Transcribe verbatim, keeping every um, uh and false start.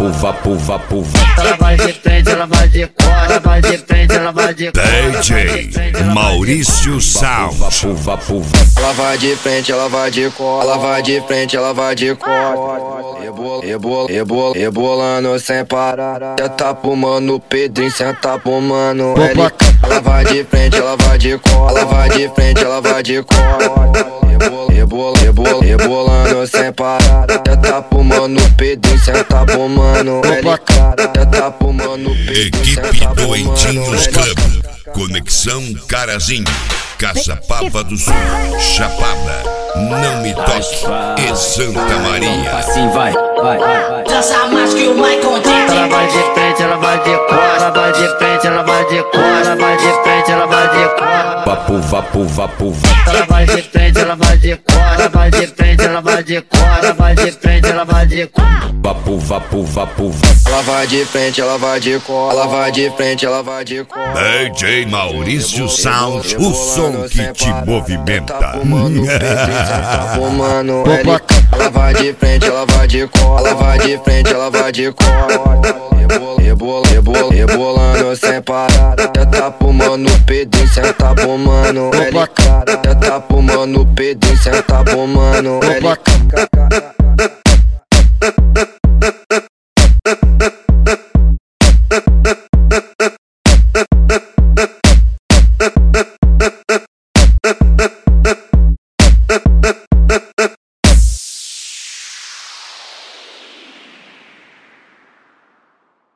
vapo, vapo, vapo, vapo. Ela vai de frente, ela vai de cor, ela vai de frente, ela vai de cor. D J Maurício Sound. Vapo, vapo, vapo. Ela vai de frente, ela vai de cor. Ela vai de frente, ela vai de cor. Rebola, rebola, rebola, rebolando sem parar. Senta pro mano Pedrinho, senta pro mano L. Ela vai de frente, ela vai de cor. Ela vai de frente, ela vai de cor. Rebola, rebola, rebola, rebolando sem parar. Senta pro mano Pedrinho, senta pro mano L. Senta pro mano Pedrinho, Equipe Doentinhos Club. Conexão Carazinho, Caçapava do Sul, Chapada, Não Me Toque e Santa Maria. Assim vai, vai, vai. Dança mais que o Michael Jackson. Ela vai de frente, ela vai de cor, ela vai de frente, ela vai de cor, ela vai de frente, ela vai de cor. Vapo, vapo, vapo, vapo. Ela vai de frente, ela vai de cor, ela vai de frente, ela vai de cor, ela vai de frente, ela vai de cor. Vapo, vapo, vapo, vapo. Ela vai de frente, ela vai de cor. Ela vai de frente, ela vai de cor. D J Maurício Sound, o som que te movimenta. Ela vai de frente, ela vai de cor. Ela vai de frente, ela vai de cor. Rebola, rebola, rebola, rebolando sem parar. Senta pro mano Pedrinho, senta pro mano L. Senta pro mano Pedrinho, senta pro mano L.